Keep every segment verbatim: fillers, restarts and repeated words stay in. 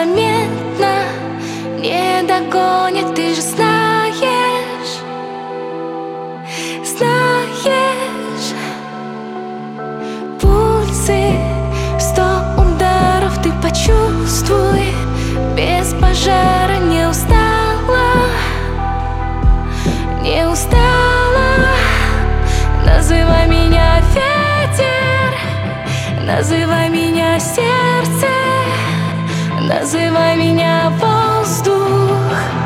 незаметно не догонит, ты же знаешь, знаешь. Пульсы, сто ударов, ты почувствуй. Без пожара не устала, не устала. Называй меня ветер, называй меня сердце, называй меня воздух,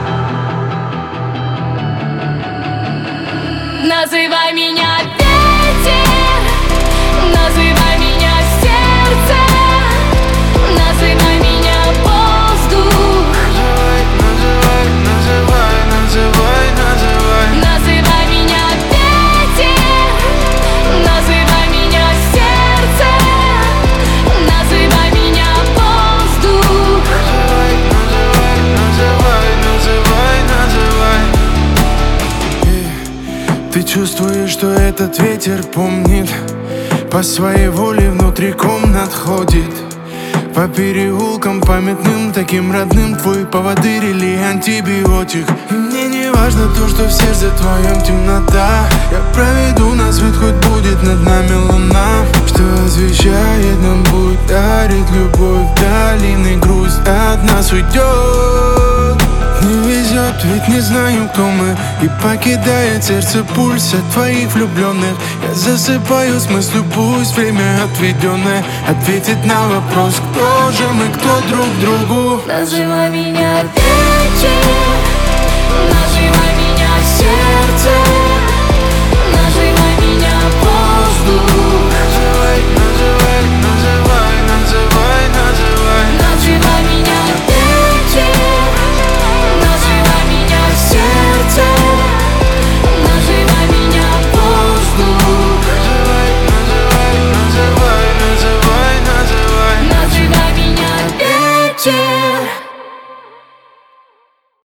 называй меня ветер, называй меня сердце, называй меня воздух. Называй, называй, называй, называй. Называй меня ветер, называй меня сердце, называй меня воздух. Называй, называй, называй, называй. Эй, ты чувствуешь, что этот ветер помнит, по своей воле внутри комнат ходит, по переулкам памятным, таким родным. Твой поводырь или антибиотик. И мне не важно то, что в сердце твоем темнота. Я проведу на свет, хоть будет над нами луна, что освещает нам путь, дарит любовь. Долины грусть от нас уйдет. Не везет, ведь не знаю, кто мы. И покидает сердце пульс от твоих влюбленных. Я засыпаю с мыслью, пусть время отведенное ответит на вопрос, кто же мы, кто друг другу. Называй меня ветер, называй меня сердце,